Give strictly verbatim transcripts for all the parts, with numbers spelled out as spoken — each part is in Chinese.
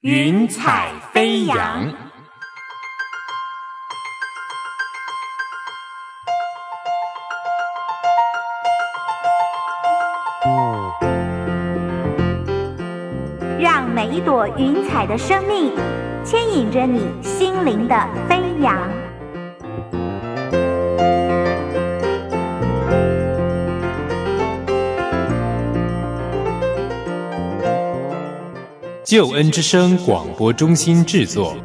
云彩飞扬。 让每一朵云彩的生命牵引着你心灵的飞扬。 救恩之声广播中心制作。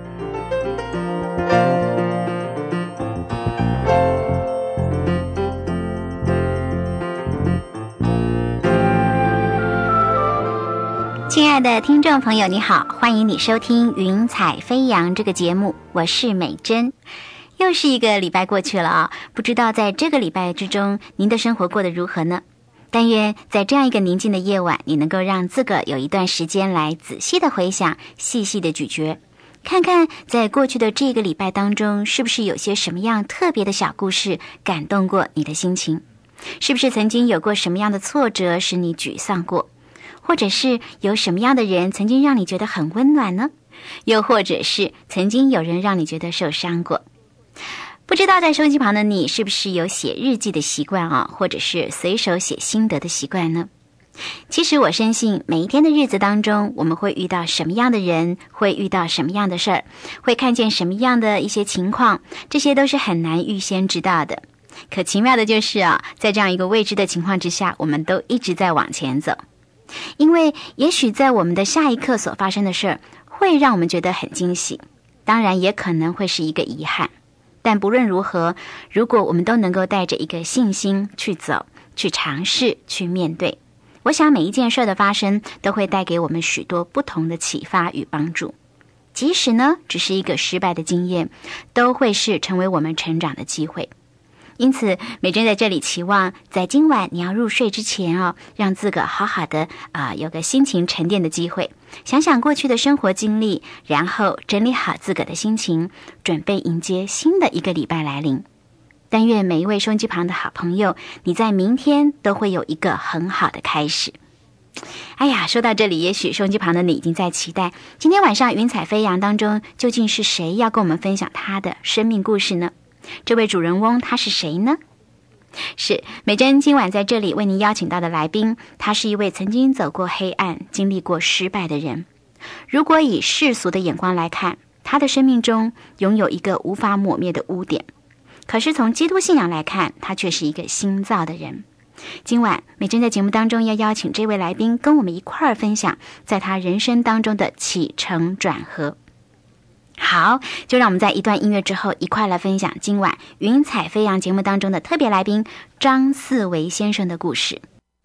亲爱的听众朋友，你好，欢迎你收听《云彩飞扬》这个节目，我是美珍。又是一个礼拜过去了啊，不知道在这个礼拜之中，您的生活过得如何呢？但愿在这样一个宁静的夜晚，你能够让自个有一段时间来仔细的回想，细细的咀嚼，看看在过去的这个礼拜当中，是不是有些什么样特别的小故事感动过你的心情？是不是曾经有过什么样的挫折使你沮丧过？或者是有什么样的人曾经让你觉得很温暖呢？又或者是曾经有人让你觉得受伤过？不知道在收音机旁的你是不是有写日记的习惯啊，或者是随手写心得的习惯呢？其实我深信每一天的日子当中，我们会遇到什么样的人，会遇到什么样的事儿，会看见什么样的一些情况，这些都是很难预先知道的。可奇妙的就是啊，在这样一个未知的情况之下，我们都一直在往前走。因为也许在我们的下一刻所发生的事儿，会让我们觉得很惊喜，当然也可能会是一个遗憾。但不论如何，如果我们都能够带着一个信心去走，去尝试，去面对，我想每一件事的发生都会带给我们许多不同的启发与帮助。即使呢，只是一个失败的经验，都会是成为我们成长的机会。因此，美珍在这里期望，在今晚你要入睡之前哦，让自个好好的啊、呃，有个心情沉淀的机会，想想过去的生活经历，然后整理好自个的心情，准备迎接新的一个礼拜来临。但愿每一位收音机旁的好朋友，你在明天都会有一个很好的开始。哎呀，说到这里，也许收音机旁的你已经在期待，今天晚上云彩飞扬当中，究竟是谁要跟我们分享他的生命故事呢？这位主人翁他是谁呢？是美珍今晚在这里为您邀请到的来宾，他是一位曾经走过黑暗、经历过失败的人。如果以世俗的眼光来看，他的生命中拥有一个无法抹灭的污点，可是从基督信仰来看，他却是一个新造的人。今晚美珍在节目当中要邀请这位来宾跟我们一块儿分享在他人生当中的起承转合。好，就让我们在一段音乐之后一块来分享今晚云彩飞扬节目当中的特别来宾张四维先生的故事。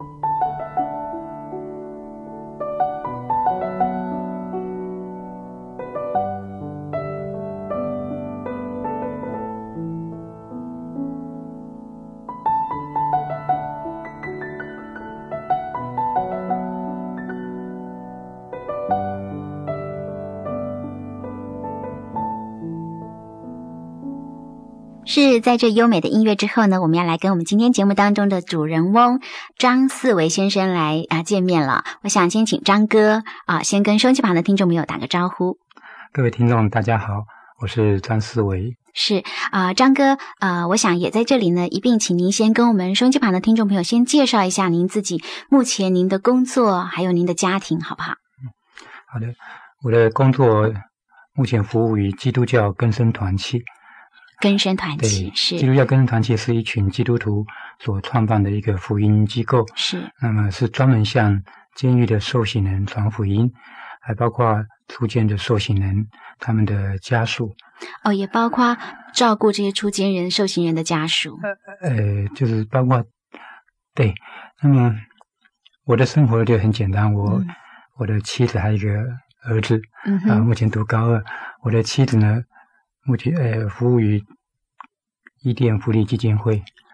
是在这优美的音乐之后呢，我们要来跟我们今天节目当中的主人翁张四维先生来啊见面了。我想先请张哥啊，先跟收音机旁的听众朋友打个招呼。 各位听众大家好，我是张四维。 是啊、呃，张哥啊、呃，我想也在这里呢，一并请您先跟我们收音机旁的听众朋友先介绍一下您自己目前您的工作还有您的家庭，好不好？ 嗯，好的，我的工作目前服务于基督教更生团契。 更生团契是基督教更生团契是一群基督徒所创办的一个福音机构， 是那么是专门向监狱的受刑人传福音，还包括出监的受刑人他们的家属， 哦，也包括照顾这些出监人受刑人的家属， 呃，就是包括对。那么我的生活就很简单，我、嗯、我的妻子还有一个儿子，嗯啊、呃，目前读高二。我的妻子呢，目前呃服务于伊甸福利基金会，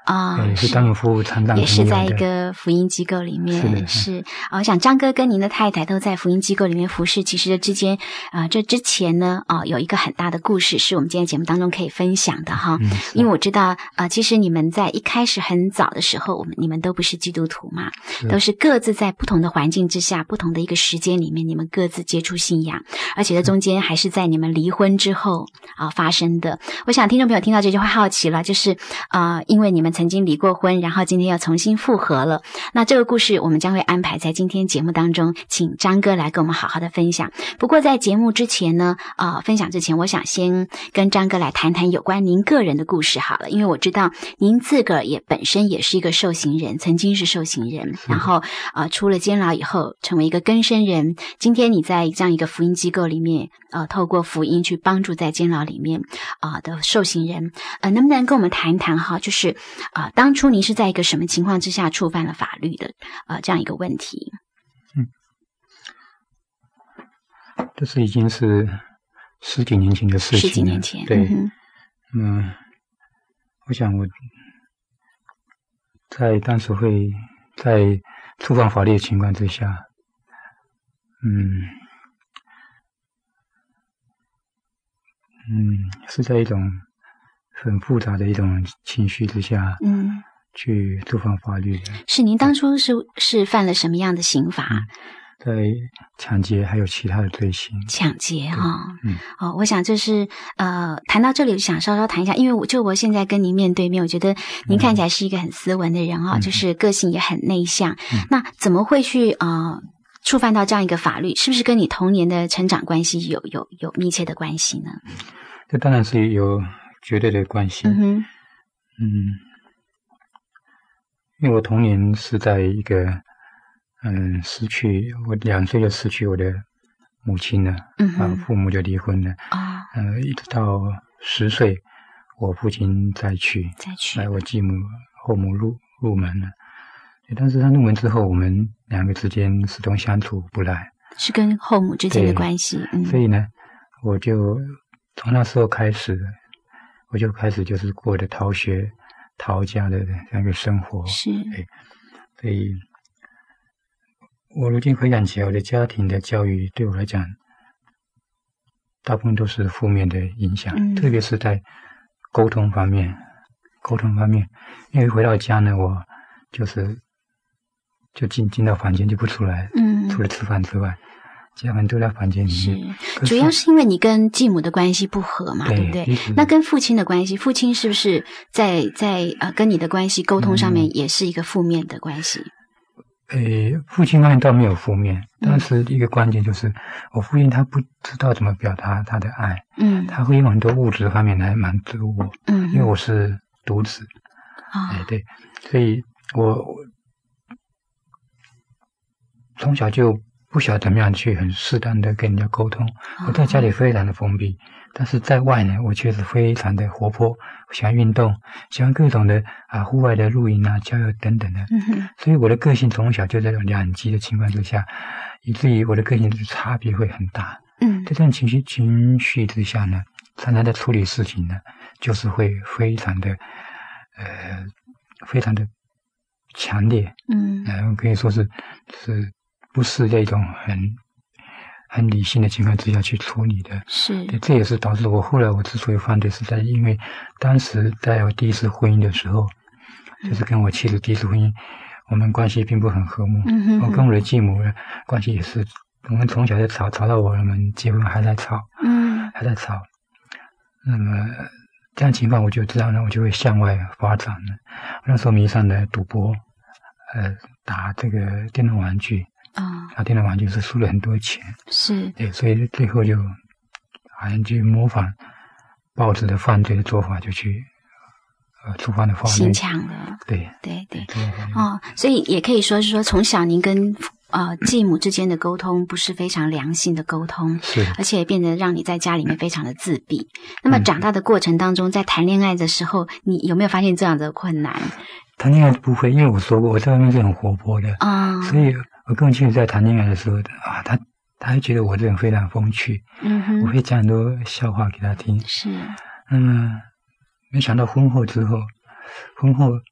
啊、 哦，是当有服务残障， 也是在一个福音机构里面，是, 是、哦、我想张哥跟您的太太都在福音机构里面服侍，其实这之间啊、呃，这之前呢啊、呃，有一个很大的故事，是我们今天节目当中可以分享的哈。嗯、因为我知道啊、呃，其实你们在一开始很早的时候，我们你们都不是基督徒嘛，都是各自在不同的环境之下，不同的一个时间里面，你们各自接触信仰，而且这中间还是在你们离婚之后啊、呃、发生的。我想听众朋友听到这句话好奇了，就是啊、呃，因为你们曾经离过婚，然后今天要重新复合了。那这个故事我们将会安排在今天节目当中，请张哥来跟我们好好的分享。不过在节目之前呢，呃，分享之前，我想先跟张哥来谈谈有关您个人的故事好了，因为我知道您自个儿也本身也是一个受刑人，曾经是受刑人，然后呃出了监牢以后成为一个更生人。今天你在这样一个福音机构里面，呃，透过福音去帮助在监牢里面啊、呃、的受刑人，呃，能不能跟我们谈谈哈，就是啊、呃，当初您是在一个什么情况之下触犯了法律的呃这样一个问题？ 嗯，这是已经是十几年前的事情了。十几年前， 对，嗯，嗯我想我在当时会在触犯法律的情况之下，嗯嗯，是在一种很复杂的一种情绪之下，嗯，去触犯法律的。 是您当初是是犯了什么样的刑罚？嗯， 在抢劫还有其他的罪行。 抢劫哈、哦，嗯，哦，我想就是呃，谈到这里想稍稍谈一下，因为我就我现在跟您面对面，我觉得您看起来是一个很斯文的人啊、哦嗯，就是个性也很内向。嗯、那怎么会去呃触犯到这样一个法律？是不是跟你童年的成长关系有有有密切的关系呢？ 这当然是有绝对的关系。嗯哼，嗯，因为我童年是在一个嗯失去我两岁就失去我的母亲了，嗯哼，父母就离婚了啊，呃，一直到十岁，我父亲再娶， 再娶， 来我继母后母入入门了。但是他入门之后，我们两个之间始终相处不来， 是跟后母之间的关系。嗯， 所以呢，我就从那时候开始，我就开始就是过的逃学、逃家的这样一个生活。 是， 对，所以我如今回想起来，我的家庭的教育对我来讲，大部分都是负面的影响，嗯、特别是在沟通方面。沟通方面，因为回到家呢，我就是就进进到房间就不出来，嗯，除了吃饭之外，其他人都在房间里面。 是，主要是因为你跟继母的关系不和嘛， 对, 对不对？那跟父亲的关系，父亲是不是在在呃跟你的关系沟通上面也是一个负面的关系？ 诶、嗯，父亲方面倒没有负面，但是一个关键就是、嗯、我父亲他不知道怎么表达他的爱，嗯，他会用很多物质方面来满足我，嗯，因为我是独子，啊、哦，哎，对，所以我从小就不晓得怎么样去很适当的跟人家沟通。哦、我在家里非常的封闭，但是在外呢，我却是非常的活泼，喜欢运动，喜欢各种的啊户外的露营啊、郊游等等的。嗯哼，所以我的个性从小就在这种两极的情况之下，以至于我的个性的差别会很大。嗯，在这样情绪情绪之下呢，常常在处理事情呢，就是会非常的呃非常的强烈。嗯，呃，可以说是是不是这种很很理性的情况之下去处理的。 是， 对，这也是导致我后来我之所以犯罪，是在因为当时在我第一次婚姻的时候，嗯、就是跟我妻子第一次婚姻，我们关系并不很和睦。嗯哼哼，我跟我的继母的关系也是，我们从小就吵，吵到我们结婚还在吵，嗯，还在吵。那么这样情况，我就知道呢，我就会向外发展了。我那时候迷上了赌博，呃，打这个电动玩具。啊、哦，打电动玩具是输了很多钱， 是， 对，所以最后就好像去模仿报纸的犯罪的做法，就去呃触犯了法律， 心强了， 对对对，哦，所以也可以说是说，从小您跟呃继母之间的沟通不是非常良性的沟通， 是， 而且变得让你在家里面非常的自闭。那么长大的过程当中，在谈恋爱的时候，你有没有发现这样的困难？ 谈恋爱不会，因为我说过我在外面是很活泼的啊、哦，所以我跟我妻子在谈恋爱的时候啊，他他还觉得我这人非常风趣，嗯哼，我会讲很多笑话给他听， 是， 嗯，没想到婚后之后，婚后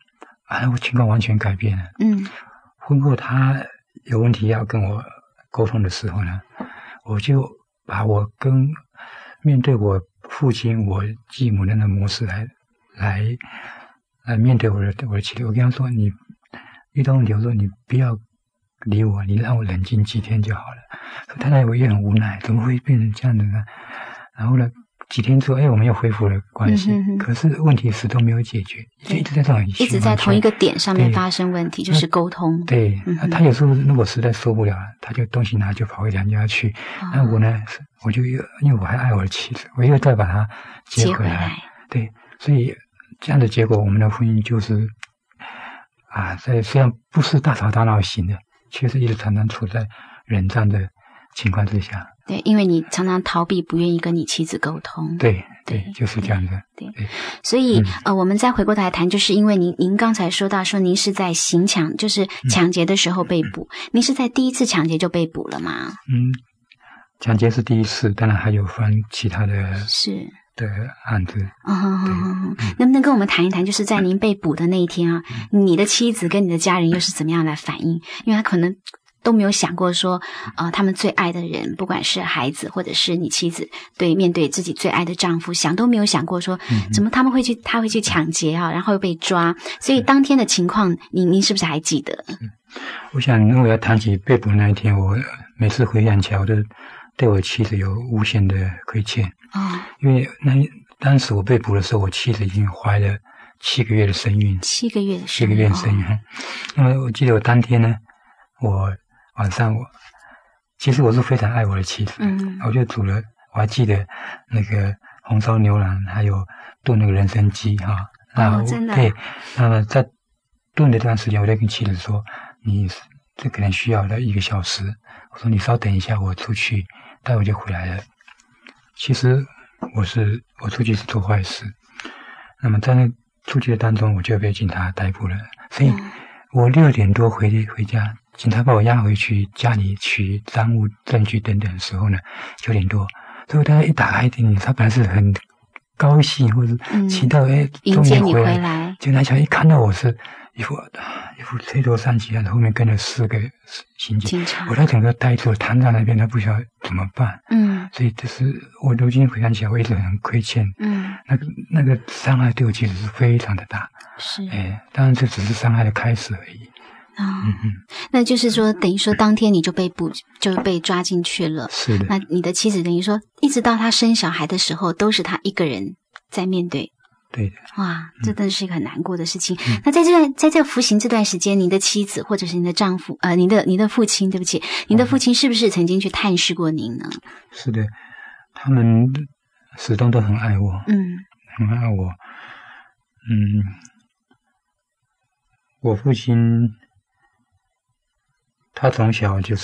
啊，我情况完全改变了。 嗯， 婚后他有问题要跟我沟通的时候呢，我就把我跟面对我父亲、我继母的那模式来来来面对我的我的妻子。我跟他说，你遇到问题，我说你不要理我，你让我冷静几天就好了。太太我也很无奈，怎么会变成这样的呢？然后呢，几天之后，哎，我们又恢复了关系，嗯、哼哼可是问题始终没有解决，就一直在这种一直在同一个点上面发生问题，就是沟通。 对，嗯、他有时候如果实在受不了，他就东西拿就跑回娘家去。哦、那我呢，我就因为我还爱我的妻子，我又再把她接回来。 接回来对，所以这样的结果，我们的婚姻就是啊，在虽然不是大吵大闹型的，确实一直常常处在冷战的情况之下。 对，因为你常常逃避，不愿意跟你妻子沟通。 对对，就是这样的。 对，对所以、嗯、呃，我们再回过头来谈，就是因为您您刚才说到说您是在行抢，就是抢劫的时候被捕，嗯、您是在第一次抢劫就被捕了吗？ 嗯，抢劫是第一次，当然还有分其他的是的案子。 嗯哼哼哼，能不能跟我们谈一谈，就是在您被捕的那一天啊，嗯、你的妻子跟你的家人又是怎么样来反应？因为他可能都没有想过说，呃，他们最爱的人，不管是孩子或者是你妻子，对面对自己最爱的丈夫，想都没有想过说，嗯、怎么他们会去，他会去抢劫啊，然后又被抓。所以当天的情况，您您是不是还记得？ 嗯、我想，如果要谈起被捕那一天，我每次回想起来，我都对我妻子有无限的亏欠。 哦， 因为那当时我被捕的时候，我妻子已经怀了七个月的身孕， 七个月的七个月的身孕。哦、因为我记得我当天呢，我。晚上我其实我是非常爱我的妻子，嗯，我就煮了，我还记得那个红烧牛腩，还有炖那个人参鸡哈。 哦，真的。 对，那么在炖的这段时间，我就跟妻子说，你这可能需要了一个小时，我说你稍等一下，我出去，待会就回来了。其实我是我出去是做坏事，那么在那出去的当中，我就被警察逮捕了，所以我六点多回回家。警察把我押回去家里取赃物、证据等等的时候呢，九点多，所以大家一打开电影，他本来是很高兴或者期待，哎、嗯， 迎接你回来， 就那小一看到我是一副一副垂头丧气，然后后面跟了四个刑警，我他整个呆住了，瘫在那边，他不晓得怎么办。 嗯， 所以这是我如今回想起来，我一直很亏欠。 嗯， 那个那个伤害对我其实是非常的大。 是， 哎，当然这只是伤害的开始而已。 啊、哦嗯，那就是说，等于说当天你就被捕，就被抓进去了。 是的。 那你的妻子等于说，一直到她生小孩的时候，都是她一个人在面对。 对的。 哇，这真的是一个很难过的事情。嗯、那在这段在这服刑这段时间，您的妻子或者是您的丈夫，呃，您的您的父亲，对不起，您的父亲是不是曾经去探视过您呢？ 是的，他们始终都很爱我， 嗯， 很爱我。嗯，我父亲。他从小就是，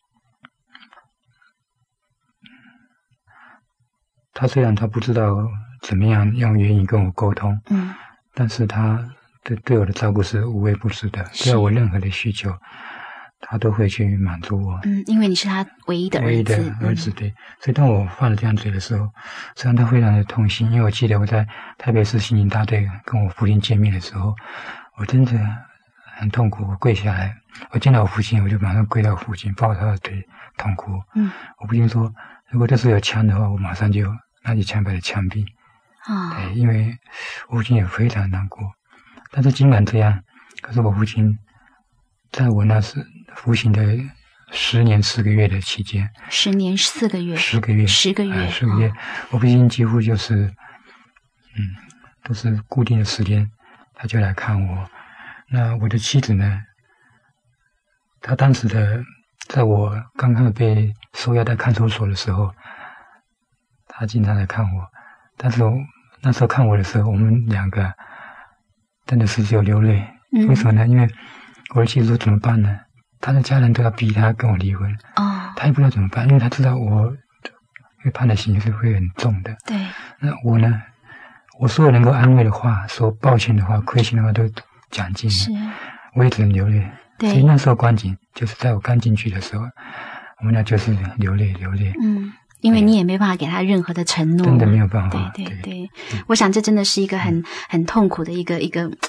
他虽然他不知道怎么样用言语跟我沟通， 嗯， 但是他对对我的照顾是无微不至的，只要我任何的需求，他都会去满足我。 嗯，因为你是他唯一的儿子， 唯一的儿子，对。所以当我犯了这样罪的时候，实际上他非常的痛心，因为我记得我在台北市刑警大队跟我父亲见面的时候，我真的很痛苦，我跪下来，我见到我父亲，我就马上跪到我父亲，抱他的腿，痛哭。 嗯， 我父亲说，如果这时候有枪的话，我马上就拿起枪把他枪毙。 啊、哦， 对，因为我父亲也非常难过。但是尽管这样，可是我父亲在我那时服刑的十年四个月的期间， 十年四个月， 十个月， 十个月， 呃、十个月，哦、我父亲几乎就是，嗯，都是固定的时间，他就来看我。那我的妻子呢？她当时的，在我刚刚被收押在看守所的时候，她经常来看我。但是我那时候看我的时候，我们两个真的是只有流泪。 嗯、 为什么呢？因为我的妻子说怎么办呢？她的家人都要逼她跟我离婚。 哦。 她也不知道怎么办，因为她知道我会判的刑是会很重的。 对。 那我呢？我所有能够安慰的话，说抱歉的话、亏心的话都讲尽了， 是， 我也只能流泪。 对， 所以那时候光景就是在我刚进去的时候，我们俩就是流泪流泪。 嗯，因为你也没办法给他任何的承诺， 真的没有办法。 对对 对, 对，我想这真的是一个很、嗯、很痛苦的一个一个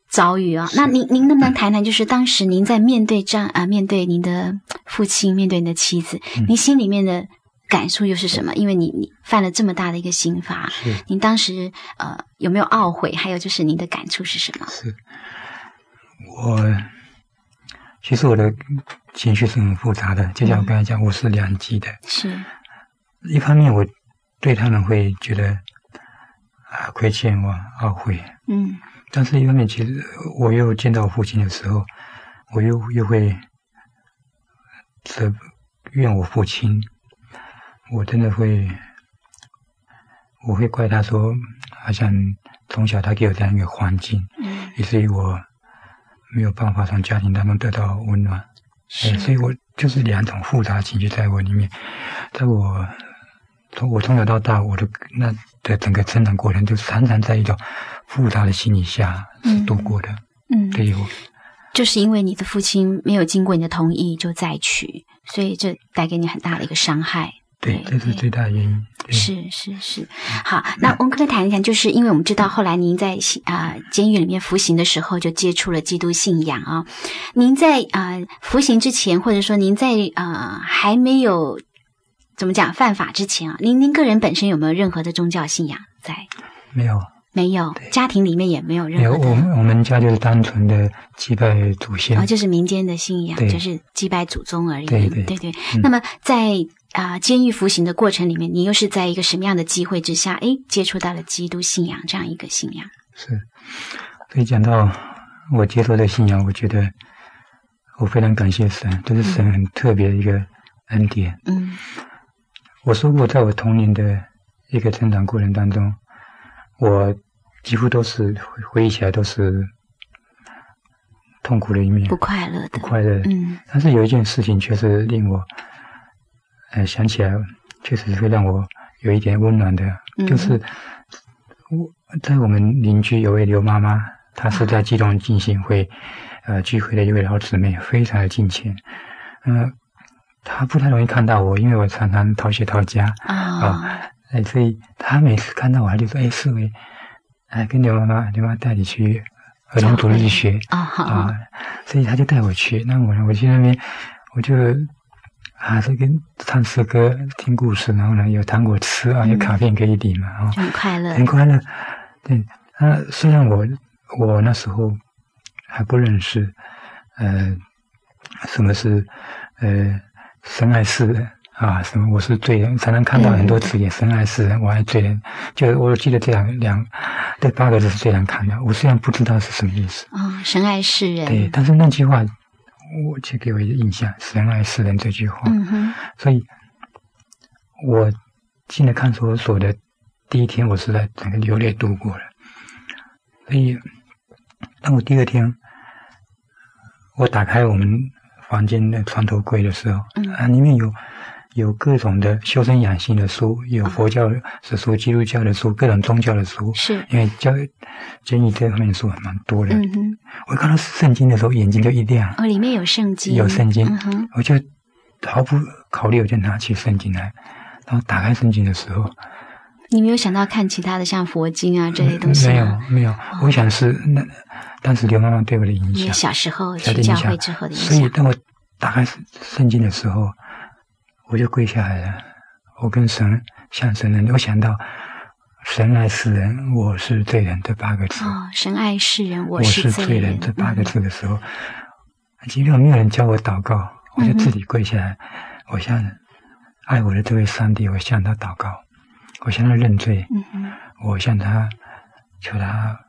遭遇啊。那您您能不能谈谈，就是当时您在面对这样啊，面对您的父亲，面对您的妻子，嗯、您心里面的感触又是什么？因为你你犯了这么大的一个刑罚，您当时呃有没有懊悔？还有就是您的感触是什么？ 是我其实我的情绪是很复杂的，就像我刚才讲，嗯、我是两极的。 是， 一方面我对他们会觉得啊亏欠我，懊悔， 嗯， 但是一方面其实我又见到我父亲的时候，我又又会责怨我父亲。我真的会，我会怪他说，好像从小他给我这样一个环境， 嗯， 以至于我没有办法从家庭当中得到温暖， 是， 所以我就是两种复杂情绪在我里面，在我从我从小到大，我的那的整个成长过程，就常常在一种复杂的心理下度过的， 嗯， 对我。 就是因为你的父亲没有经过你的同意就再娶，所以这带给你很大的一个伤害。 对，这是最大的原因。 是是是，好，那我们可不可以谈一谈，就是因为我们知道后来您在啊、呃、监狱里面服刑的时候，就接触了基督信仰啊。您在啊、呃、服刑之前，或者说您在啊、呃、还没有怎么讲犯法之前啊，您您个人本身有没有任何的宗教信仰在？ 没有， 没有，家庭里面也没有任何的。 没有，我们我们家就是单纯的祭拜祖先， 哦，就是民间的信仰，就是祭拜祖宗而已。 对对对对。 嗯、 那么在啊、呃，监狱服刑的过程里面，你又是在一个什么样的机会之下，诶，接触到了基督信仰这样一个信仰？ 是，所以讲到我接受的信仰，我觉得我非常感谢神，这是神很特别的一个恩典。 嗯， 我说过，在我童年的一个成长过程当中，我几乎都是回忆起来都是痛苦的一面， 不快乐的， 不快乐。 嗯， 但是有一件事情却是令我。呃，想起来确实会让我有一点温暖的， 嗯、 就是我在我们邻居有位刘妈妈，她是在基隆浸信会、啊、呃聚会的一位老姊妹，非常的敬虔。嗯、呃，她不太容易看到我，因为我常常逃学逃家啊、 哦呃，所以她每次看到我，她就说：“哎，世伟，哎，跟刘妈妈，刘妈妈带你去儿童主日学啊、哦呃， 所以她就带我去。那我呢，我去那边，我就。啊，这跟唱诗歌、听故事，然后呢有糖果吃啊，有卡片可以领嘛，啊、 嗯，很快乐， 很快乐。对，啊，虽然我我那时候还不认识，呃，什么是呃神爱世人啊，什么我是罪人，常常看到很多字眼，嗯、神爱世人，我爱罪人。就我记得这两两这八个字是最难看的。我虽然不知道是什么意思， 啊、哦，神爱世人。 对，但是那句话。我却给我一个印象，神爱世人这句话。 嗯哼。 所以，我进了看守所的第一天，我是在整个流泪度过了。所以，当我第二天，我打开我们房间的床头柜的时候， 嗯、 啊，里面有有各种的修身养性的书，有佛教的书、基督教的书、各种宗教的书。 是。因为教监狱这方面书还蛮多的。 嗯哼。 我看到圣经的时候，眼睛就一亮。 哦，里面有圣经。 有圣经。 嗯哼。 我就毫不考虑，我就拿起圣经来，然后打开圣经的时候， 你没有想到看其他的像佛经啊这些东西、 嗯、没有没有、哦，我想是那当时刘妈妈对我的影响， 你小时候去教会之后的影响。 所以当我打开圣经的时候，我就跪下来了，我跟神向神人，我想到神爱世人，我是罪人这八个字。 哦，神爱世人，我是罪人这八个字的时候，基本上没有人教我祷告，我就自己跪下来，嗯、我向爱我的这位上帝，我向他祷告，我向他认罪， 嗯、 我向他求他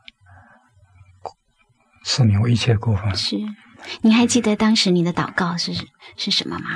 赦免我一切的过犯。 是，你还记得当时你的祷告是是什么吗？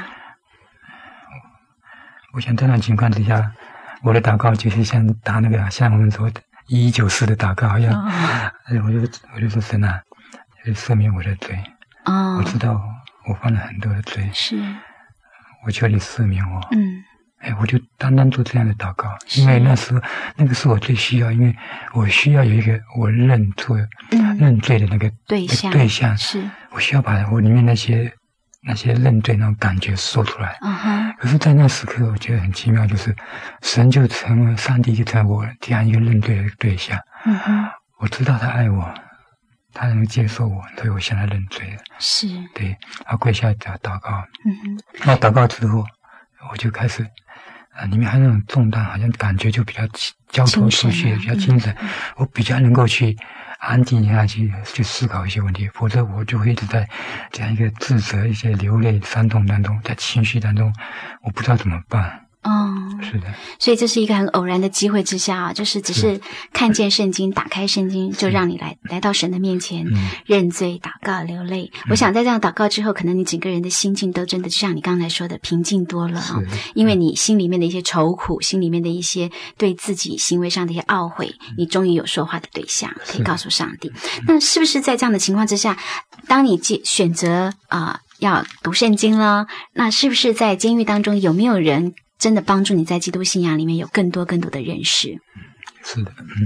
我想在那情况之下，我的祷告就是像打那个像我们说的一一九四的祷告，好像、哦、我就我就说神啊，赦免我的罪。 哦， 我知道我犯了很多的罪， 是，我求你赦免我。 嗯， 哎，我就单单做这样的祷告，因为那时候那个是我最需要，因为我需要有一个我认错、嗯、认罪的那个对象， 对象是， 我需要把我里面那些那些认罪那种感觉说出来。 嗯哼。 可是，在那时刻，我觉得很奇妙，就是神就成为上帝，就成为我这样一个认罪的对象。 嗯哼。 我知道他爱我， 他能接受我，所以我向他认罪了。 是， 对，然后跪下祷祷告。 嗯哼， 那祷告之后，我就开始啊，里面还有那种重担，好像感觉就比较交托出去，比较精神，嗯、我比较能够去安静下去，去思考一些问题，否则我就会一直在这样一个自责、一些流泪、伤痛当中，在情绪当中，我不知道怎么办。 哦， 是的， 所以这是一个很偶然的机会之下啊，就是只是看见圣经，打开圣经，就让你来来到神的面前、嗯、认罪、祷告、流泪。嗯、我想在这样祷告之后，可能你整个人的心境都真的就像你刚才说的平静多了啊，因为你心里面的一些愁苦，心里面的一些对自己行为上的一些懊悔，你终于有说话的对象，可以告诉上帝。那是不是在这样的情况之下，当你选择啊、呃、要读圣经了，那是不是在监狱当中有没有人真的帮助你在基督信仰里面有更多更多的认识？ 是的，嗯，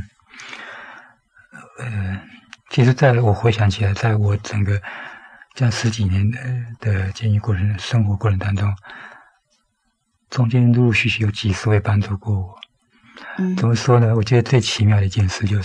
呃，其实在我回想起来，在我整个这样十几年的的监狱过程、生活过程当中，中间陆陆续续有几十位帮助过我。嗯，怎么说呢？我觉得最奇妙的一件事就是，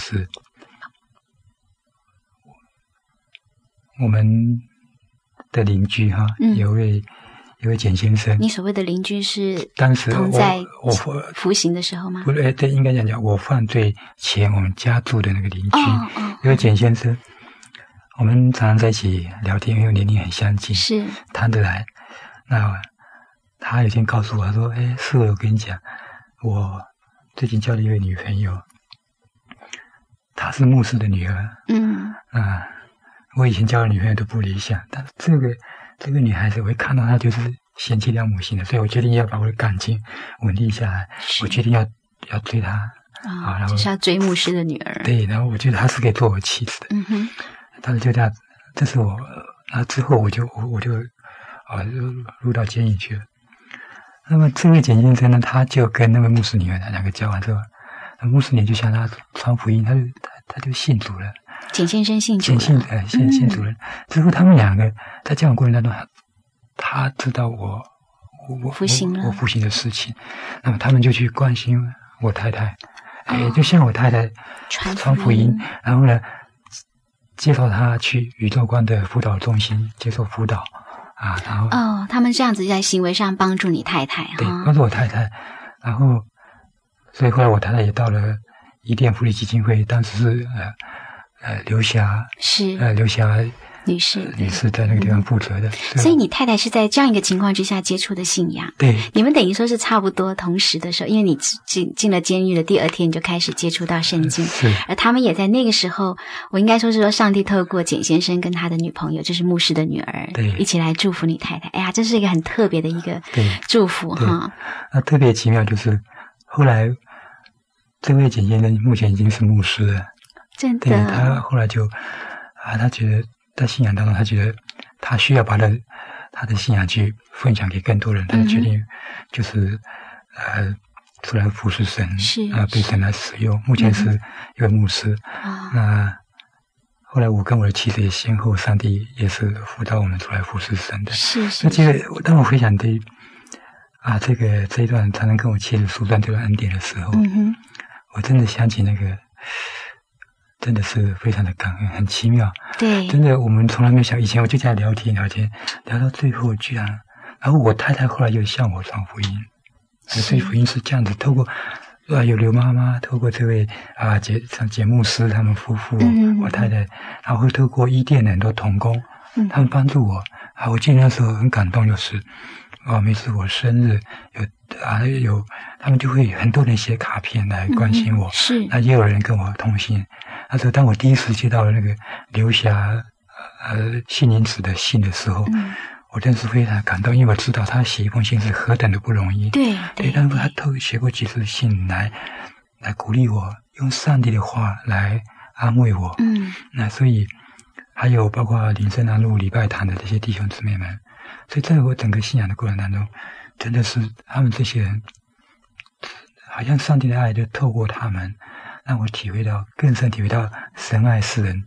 我们的邻居哈，嗯、有位。有位简先生， 你所谓的邻居是当时同在我服刑的时候吗？ 不对，对，应该讲讲我犯罪前我们家住的那个邻居，哦哦、有位简先生，我们常常在一起聊天，因为年龄很相近， 是谈得来。那他有天告诉我，他说：“哎，是我跟你讲，我最近交了一位女朋友，她是牧师的女儿。嗯啊，我以前交的女朋友都不理想，但是这个。”这个女孩子，我一看到她就是贤妻良母型的，所以我决定要把我的感情稳定下来。我决定要要追她啊、哦，然后就是要追牧师的女儿。 对，然后我觉得她是可以做我妻子的。嗯哼，当时就这样，这是我，然后之后我就我我就啊入入到监狱去了。那么这位简先生呢，他就跟那位牧师女儿两个交往之后，那牧师女就向他传福音，他就他他就信主了。 简先生信主了， 信呃信信主了。之后他们两个在交往过程当中，他知道我我服刑了， 我服刑的事情，那么他们就去关心我太太，哎、哦，就向我太太传福音，然后呢，介绍她去宇宙观的辅导中心接受辅导啊，然后哦，他们这样子在行为上帮助你太太， 对，帮助我太太，然后所以后来我太太也到了伊甸福利基金会，当时是呃。呃，刘霞是呃，刘霞女士， 女士在那个地方负责的。 嗯、所以你太太是在这样一个情况之下接触的信仰。 对， 你们等于说是差不多同时的时候，因为你进进了监狱的第二天你就开始接触到圣经， 是， 而他们也在那个时候，我应该说是说上帝透过简先生跟他的女朋友，就是牧师的女儿， 对， 一起来祝福你太太。哎呀，这是一个很特别的一个祝福哈。 那特别奇妙就是后来这位简先生目前已经是牧师了。 真的， 对，他后来就啊，他觉得在信仰当中，他觉得他需要把他他的信仰去分享给更多人，他就决定就是呃出来服侍神， 是啊，被神来使用。目前是一位牧师啊。那后来我跟我的妻子也先后，上帝也是辅导我们出来服侍神的。 是是。 那这个当我回想对啊这个这一段才能跟我妻子诉说这段恩典的时候，嗯哼，我真的想起那个。真的是非常的感恩，很奇妙。 对， 真的我们从来没有想，以前我就这样聊天聊天，聊到最后居然，然后我太太后来又向我传福音，所以福音是这样子，透过啊有刘妈妈，透过这位啊节像节牧师他们夫妇，嗯、我太太，然后透过伊甸的很多同工，嗯、他们帮助我啊，我记得那时候很感动，就是啊每次我生日有啊有他们就会很多人写卡片来关心我，嗯、 是， 那也有人跟我通信。那时候，当我第一次接到了那个刘霞呃信灵子的信的时候，嗯、我真是非常感动，因为我知道他写一封信是何等的不容易。 对对， 但是他都写过几次信来来鼓励我，用上帝的话来安慰我。嗯，那所以还有包括林森南路礼拜堂的这些弟兄姊妹们，所以在我整个信仰的过程当中，真的是他们这些人，好像上帝的爱就透过他们。让我体会到更深体会到神爱世人，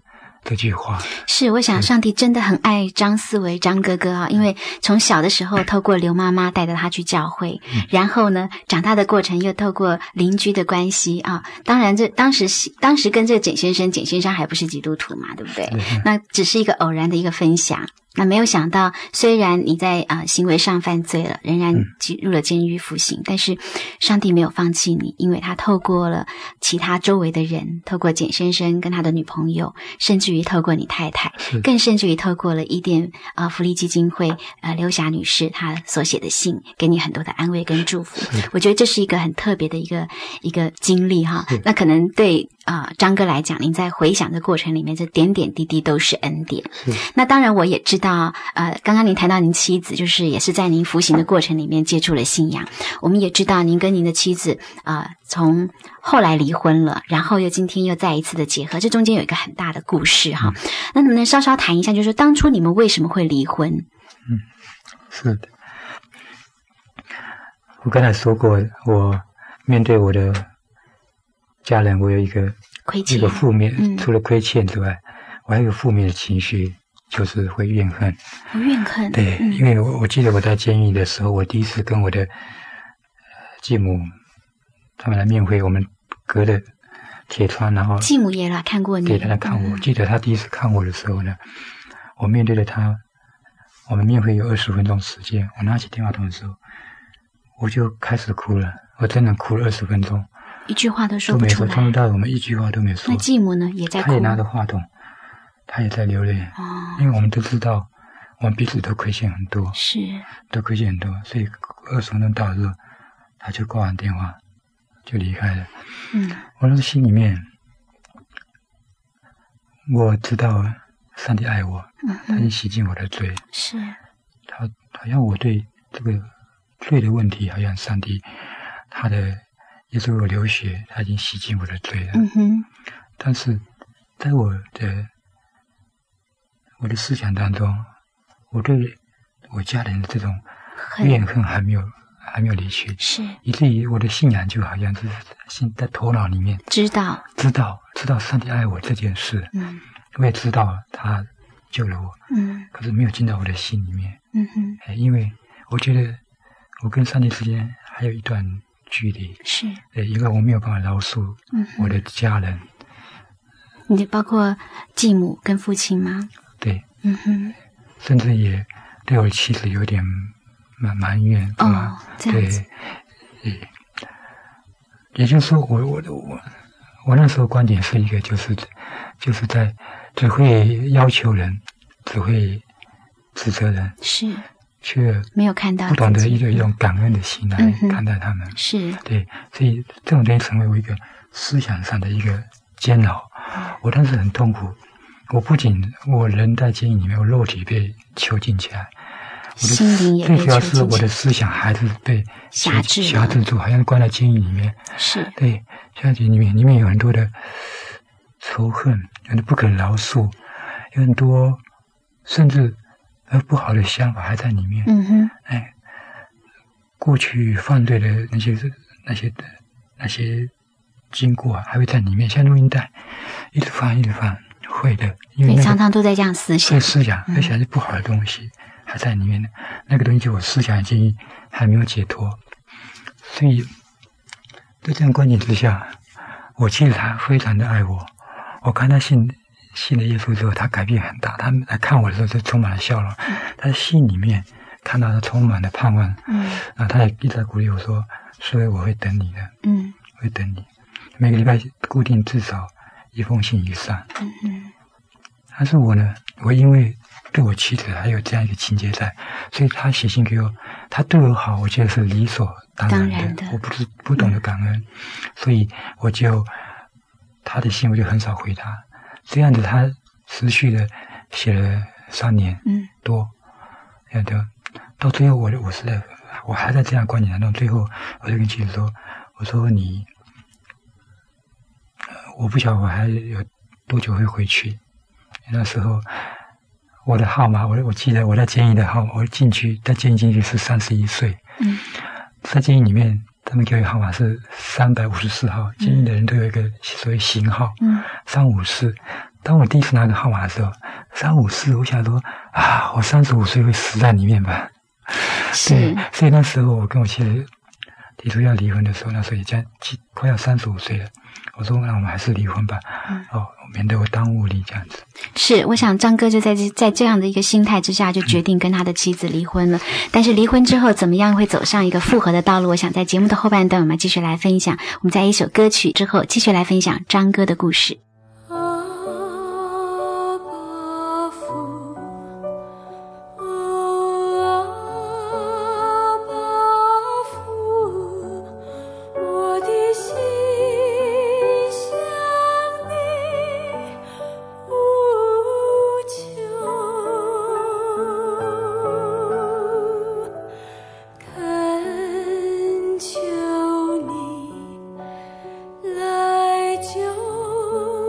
这句话。 是，我想上帝真的很爱张思维张哥哥啊，因为从小的时候透过刘妈妈带着他去教会，嗯、然后呢长大的过程又透过邻居的关系啊，当然这当时当时跟这个简先生，简先生还不是基督徒嘛，对不对？那只是一个偶然的一个分享。那没有想到，虽然你在呃行为上犯罪了，仍然进入了监狱服刑，嗯、但是上帝没有放弃你，因为他透过了其他周围的人，透过简先生跟他的女朋友，甚至于透过你太太，更甚至于透过了伊甸呃福利基金会呃刘霞女士她所写的信，给你很多的安慰跟祝福。我觉得这是一个很特别的一个一个经历哈。那可能对啊、呃、张哥来讲，您在回想的过程里面，这点点滴滴都是恩典。那当然我也知道。到呃，刚刚您谈到您妻子，就是也是在您服刑的过程里面接触了信仰。我们也知道您跟您的妻子啊、呃，从后来离婚了，然后又今天又再一次的结合，这中间有一个很大的故事哈。嗯、那能不能稍稍谈一下，就是当初你们为什么会离婚？ 嗯，是的，我刚才说过，我面对我的家人，我有一个亏欠， 一个负面， 嗯、 除了亏欠之外，我还有一个负面的情绪。就是会怨恨， 哦、怨恨。 对，嗯、因为我我记得我在监狱的时候，我第一次跟我的、呃、继母他们来面会，我们隔着铁窗，然后继母也来看过你， 对，他来看我。嗯、记得他第一次看我的时候呢，我面对着他，我们面会有二十分钟时间，我拿起电话筒的时候，我就开始哭了，我真的哭了二十分钟， 一句话都说不出来， 从头到尾我们一句话都没有说。 那继母呢，也在哭， 他也拿着话筒。他也在流泪，哦，因为我们都知道，我们彼此都亏欠很多， 是， 都亏欠很多，所以二十分钟到的时候，他就挂完电话，就离开了。嗯，我那个心里面，我知道上帝爱我，嗯，他已经洗净我的罪， 是， 他好像我对这个罪的问题，好像上帝他的耶稣为我流血，他已经洗净我的罪了。嗯哼，但是在我的我的思想当中，我对我家人的这种怨恨还没有还没有离去， 是， 以至于我的信仰就好像是心在头脑里面知道知道知道上帝爱我这件事，嗯，我也知道他救了我，嗯，可是没有进到我的心里面，嗯哼，哎，因为我觉得我跟上帝之间还有一段距离， 是， 呃，因为我没有办法饶恕我的家人， 嗯、你包括继母跟父亲吗？ 对， 嗯哼， 甚至也对我的妻子有点埋埋怨， 哦，这样子， 对，也也就是说我，我我我我那时候观点是一个，就是就是在只会要求人，只会指责人， 是， 却没有看到不懂得一种一种感恩的心来看待他们， 嗯、是， 对，所以这种东西成为我一个思想上的一个煎熬，我当时很痛苦。我不仅我人在监狱里面，我肉体被囚禁起来， 心灵也被囚禁起来， 最主要是我的思想还是被辖制辖制住，好像关在监狱里面。 是， 对，监狱里面里面有很多的仇恨，很多不可饶恕，有很多甚至呃不好的想法还在里面。嗯哼，哎，过去犯罪的那些那些那些经过还会在里面，像录音带，一直放一直放。会的，因为、那个、 你常常都在这样思想， 思想，而且还是不好的东西、嗯、还在里面的，那个东西就我思想已经还没有解脱，所以在这样观点之下，我其实他非常的爱我，我看他信信了耶稣之后，他改变很大，他来看我的时候就充满了笑容，嗯、他的心里面看到他充满了盼望，嗯，然后他也一直在鼓励我说，所以我会等你的，嗯，会等你，每个礼拜固定至少一封信以上，嗯嗯，但是我呢，我因为对我妻子还有这样一个情节在，所以他写信给我，他对我好，我觉得是理所当然的， 当然的我不是不懂得感恩，嗯、所以我就他的信我就很少回他，这样子他持续的写了三年多，嗯，的到最后我我是在我还在这样观点当中，最后我就跟妻子说，我说你。我不晓得我还有多久会回去。那时候我的号码，我我记得我在监狱的号码，我进去在监狱进去是三十一岁。嗯，在监狱里面，他们给我号码是三百五十四号。监狱的人都有一个所谓型号，嗯，三五四。 当我第一次拿个号码的时候，三五四，我想说啊，我三十五岁会死在里面吧？对，所以那时候我跟我妻子提出要离婚的时候，那时候已经快要三十五岁了。我说那我们还是离婚吧，嗯、哦，免得我耽误你这样子。 是，我想张哥就在这在这样的一个心态之下，就决定跟他的妻子离婚了。嗯、但是离婚之后怎么样会走上一个复合的道路？我想在节目的后半段我们继续来分享。我们在一首歌曲之后继续来分享张哥的故事。 求你来救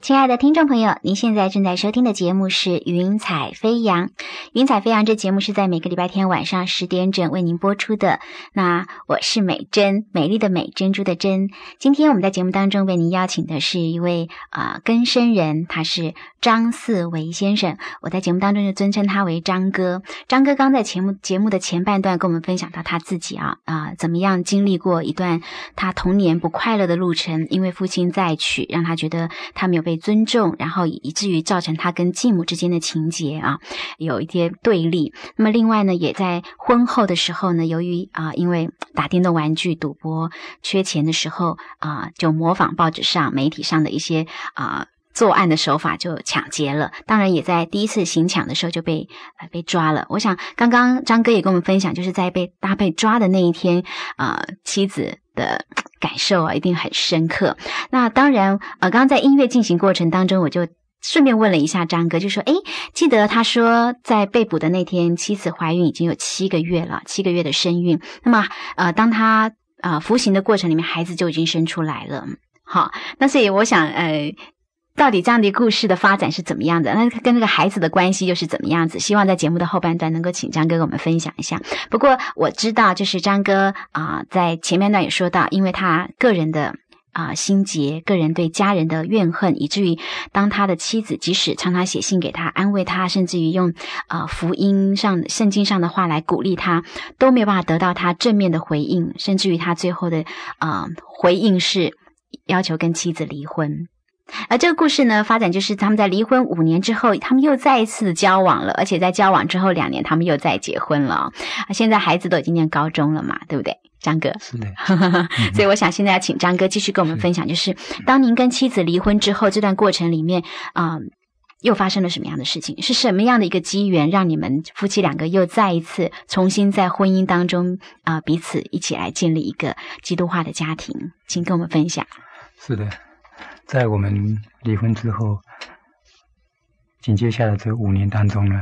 亲爱的听众朋友，您现在正在收听的节目是云彩飞扬。云彩飞扬这节目是在每个礼拜天晚上十点整为您播出的。那我是美珍，美丽的美，珍珠的珍。今天我们在节目当中为您邀请的是一位啊、呃、更生人，他是张四维先生。我在节目当中就尊称他为张哥。张哥刚在节目节目的前半段跟我们分享到他自己啊啊、呃、怎么样经历过一段他童年不快乐的路程，因为父亲再娶，让他觉得他没有被尊重，然后以至于造成他跟继母之间的情节啊有一些对立。那么另外呢，也在婚后的时候呢，由于啊、呃、因为打电动玩具、赌博、缺钱的时候啊、呃，就模仿报纸上、媒体上的一些啊。呃作案的手法就抢劫了，当然也在第一次行抢的时候就被呃被抓了。我想刚刚张哥也跟我们分享，就是在被他被抓的那一天，呃，妻子的感受啊一定很深刻。那当然，呃，刚刚在音乐进行过程当中，我就顺便问了一下张哥，就说，诶，记得他说在被捕的那天，妻子怀孕已经有七个月了，七个月的身孕。那么，呃，当他呃服刑的过程里面，孩子就已经生出来了。好，那所以我想，呃。到底这样的故事的发展是怎么样的？那跟那个孩子的关系又是怎么样子？希望在节目的后半段能够请张哥跟我们分享一下。不过我知道，就是张哥啊、呃，在前面段也说到，因为他个人的啊、呃、心结，个人对家人的怨恨，以至于当他的妻子即使常常写信给他安慰他，甚至于用啊、呃、福音上圣经上的话来鼓励他，都没有办法得到他正面的回应，甚至于他最后的啊、呃、回应是要求跟妻子离婚。而这个故事呢，发展就是他们在离婚五年之后，他们又再一次交往了，而且在交往之后两年，他们又再结婚了。现在孩子都已经念高中了嘛，对不对，张哥？ 是的。 所以我想现在要请张哥继续跟我们分享，就是当您跟妻子离婚之后，这段过程里面啊、呃，又发生了什么样的事情？是什么样的一个机缘，让你们夫妻两个又再一次重新在婚姻当中啊、呃，彼此一起来建立一个基督化的家庭？请跟我们分享。 是的。在我们离婚之后，紧接下来这五年当中呢，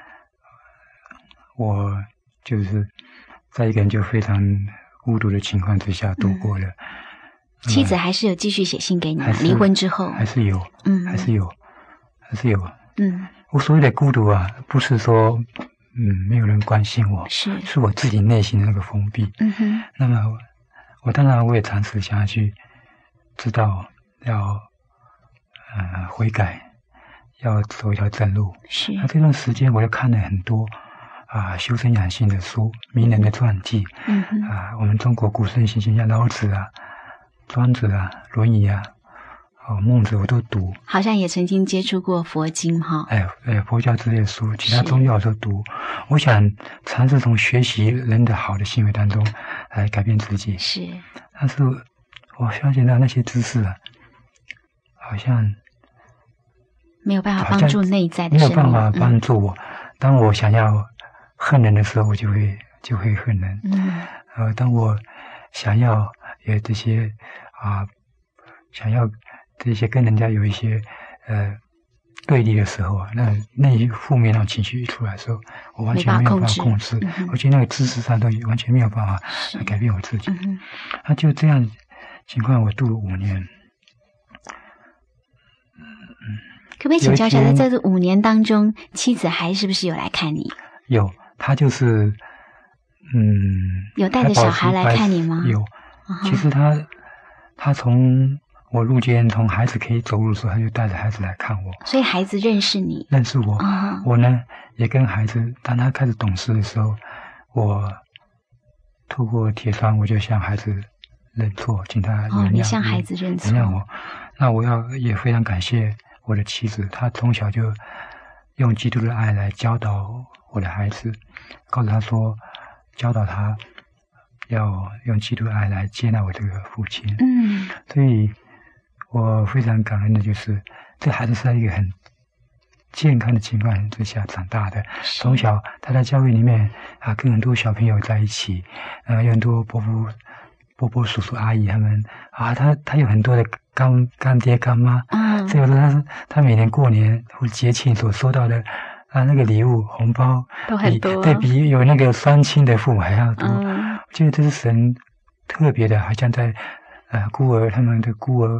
我就是在一个人就非常孤独的情况之下度过了。 嗯、妻子还是有继续写信给你吗？离婚之后还是有，嗯，还是有，还是有， 嗯。 我所谓的孤独啊，不是说嗯没有人关心我， 是是我自己内心的那个封闭。 嗯哼。那么我，我当然我也尝试想要去知道。要呃悔改，要走一条正路。 是。 那这段时间，我又看了很多啊、呃、修身养性的书，名人的传记。嗯哼。啊、呃，我们中国古圣先贤像老子啊、庄子啊、论语啊、哦孟子，我都读。 好像也曾经接触过佛经哈。 哎哎，佛教之类的书，其他宗教都读。我想尝试从学习人的好的行为当中来改变自己。 是。 但是我发现到那些知识啊。好像没有办法帮助内在的生命，没有办法帮助我。嗯、当我想要恨人的时候，我就会就会恨人。嗯。呃，当我想要有这些啊、呃，想要这些跟人家有一些呃对立的时候啊，那那些负面那种情绪一出来的时候，我完全没有办法控制。嗯、而且那个知识上都完全没有办法来改变我自己。嗯、那就这样情况，我度了五年。 可不可以请教一下，在这五年当中，妻子还是不是有来看你？ 有，她就是，嗯， 有带着小孩来看你吗？ 有，其实她，她从我入监，从孩子可以走路的时候，她就带着孩子来看我。 所以孩子认识你， 认识我。哦、我呢，也跟孩子，当他开始懂事的时候，我透过铁窗，我就向孩子认错，请他原谅。 哦，你向孩子认错， 原谅我。那我要也非常感谢我的妻子，她从小就用基督的爱来教导我的孩子，告诉他说，教导他要用基督的爱来接纳我这个父亲。嗯，所以我非常感恩的就是，这孩子是在一个很健康的情况之下长大的。从小他在教会里面啊，跟很多小朋友在一起，呃，有很多伯父、伯伯、叔叔、阿姨他们啊，他他有很多的干干爹、干妈。嗯，所以说他他每年过年或节庆所收到的啊那个礼物红包都很多， 对比有那个双亲的父母还要多。嗯，我觉得这是神特别的，好像在呃孤儿他们的孤儿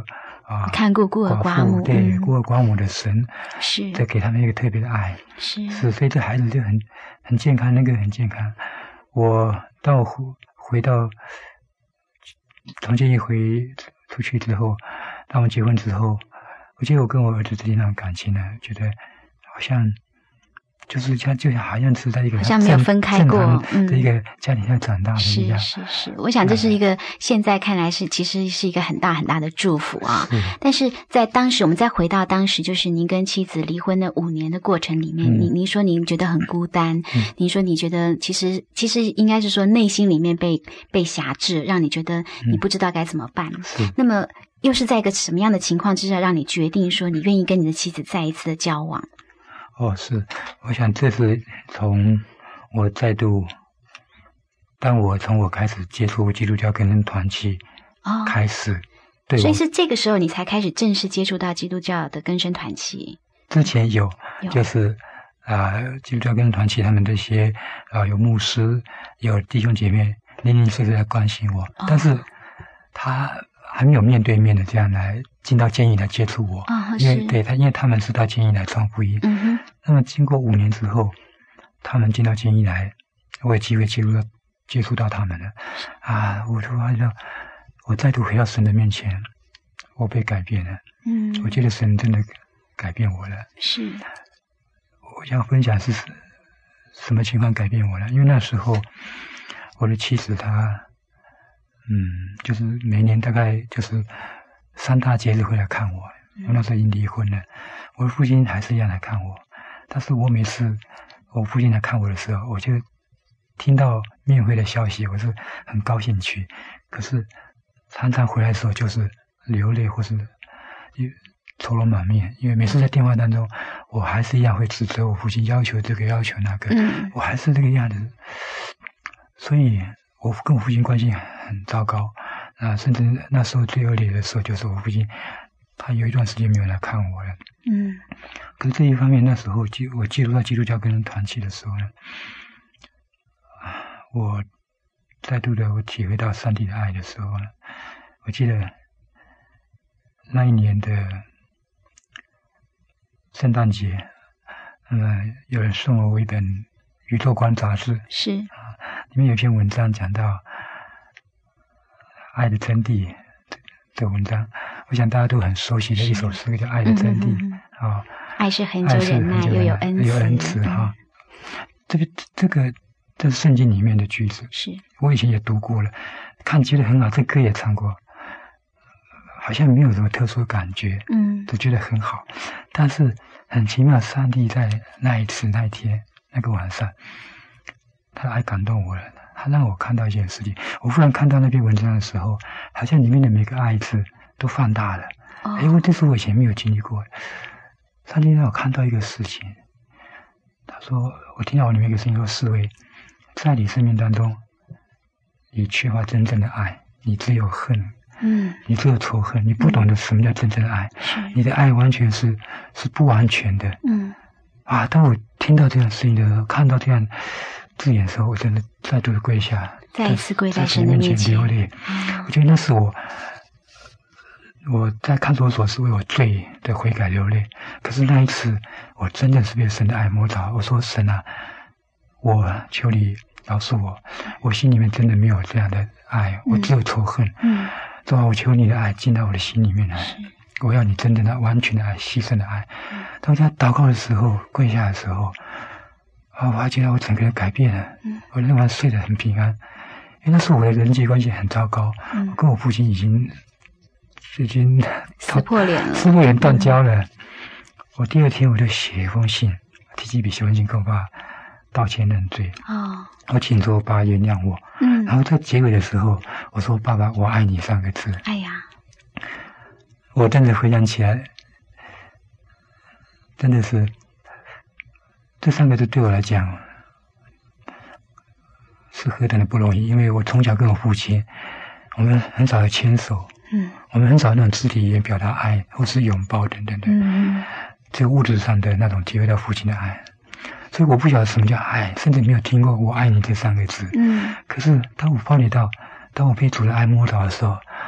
啊， 看顾孤儿寡母， 对、 嗯、 孤儿寡母的神， 是再给他们一个特别的爱， 是是，所以这孩子就很很健康，那个很健康。我到回回到从监狱回出去之后，当我结婚之后，我觉得我跟我儿子之间那种感情呢，觉得好像。就是像就像好像是在一个好像没有分开过的一个家庭下长大的一样， 是是是，我想这是一个、嗯、现在看来是其实是一个很大很大的祝福啊。但是在当时，我们再回到当时，就是您跟妻子离婚的五年的过程里面，嗯、您您说您觉得很孤单，嗯、您说你觉得其实其实应该是说内心里面被被辖制，让你觉得你不知道该怎么办。 嗯、 那么又是在一个什么样的情况之下，让你决定说你愿意跟你的妻子再一次的交往？ 哦，是，我想这是从我再度，当我从我开始接触基督教跟人团契开始，哦、对， 所以是这个时候你才开始正式接触到基督教的更生团契。 之前有，有就是啊、呃，基督教更生团契他们这些啊、呃、有牧师，有弟兄姐妹零零碎碎来关心我，哦、但是他还没有面对面的这样来进到监狱来接触我， 哦、 因为对他，因为他们是到监狱来传福音。 嗯哼。 那么经过五年之后，他们进到监狱来，我有机会接触到接触到他们了，啊，我突然到我再度回到神的面前，我被改变了。 嗯， 我觉得神真的改变我了。 是， 我想分享是什么情况改变我了？因为那时候我的妻子她。嗯，就是每年大概就是三大节日会来看我。我那时候已经离婚了，我的父亲还是一样来看我。但是我每次我父亲来看我的时候，我就听到面会的消息，我是很高兴去。可是常常回来的时候就是流泪或是愁容满面，因为每次在电话当中，我还是一样会指责我父亲，要求这个要求那个， 嗯、 我还是这个样子。所以我跟我父亲关系很糟糕，啊，甚至那时候最恶劣的时候，就是我父亲，他有一段时间没有来看我了。 嗯， 可是这一方面，那时候我进入到基督教跟人团契的时候呢，我再度的我体会到上帝的爱的时候呢，我记得那一年的圣诞节，那么有人送我一本《宇宙观》杂志， 是啊，里面有一篇文章讲到爱的真谛的文章，我想大家都很熟悉的一首诗，叫《爱的真谛》啊、哦。 爱是恒久忍耐，又有恩慈， 有恩慈哈、嗯。这个这个这是圣经里面的句子， 是我以前也读过了，看觉得很好，这歌也唱过，好像没有什么特殊的感觉， 嗯， 只觉得很好。但是很奇妙，上帝在那一次那一天那个晚上，他的爱感动我了。他让我看到一件事情，我忽然看到那篇文章的时候，好像里面的每个爱字都放大了。 哦， 因为这是我以前没有经历过的。上帝让我看到一个事情，他说：“我听到我里面一个声音说，四位，在你生命当中，你缺乏真正的爱，你只有恨， 嗯， 你只有仇恨，你不懂得什么叫真正的爱，嗯、你的爱完全是是不完全的。” 嗯， 啊，当我听到这样事情的时候，看到这样字眼的时候，我真的再度的跪下， 再一次跪在神的面前流泪。 嗯、 我觉得那是我我在看守所是为我罪的悔改流泪，可是那一次我真的是被神的爱摸着。我说：“神啊，我求你饶恕我，我心里面真的没有这样的爱，我只有仇恨。 嗯， 主啊，我求你的爱进到我的心里面来，我要你真正的、完全的爱、牺牲的爱。嗯”当我在祷告的时候，跪下的时候，啊，我还觉得我整个人改变了。 嗯， 我那晚睡得很平安，因为那时候我的人际关系很糟糕。 嗯， 我跟我父亲已经已经撕破脸了， 撕破脸断交了。嗯、我第二天我就写一封信，提起笔写封信跟我爸道歉认罪。 哦， 我请求我爸原谅我。 嗯， 然后在结尾的时候，我说：“爸爸，我爱你”三个字。 哎呀， 我真的回想起来，真的是这三个字对我来讲是何等的不容易，因为我从小跟我父亲，我们很少有牵手， 嗯， 我们很少有那种肢体语言表达爱，或是拥抱等等的， 嗯， 只有物质上的那种体会到父亲的爱，所以我不晓得什么叫爱，甚至没有听过我爱你这三个字， 嗯， 可是当我发觉到，当我被主的爱摸着的时候，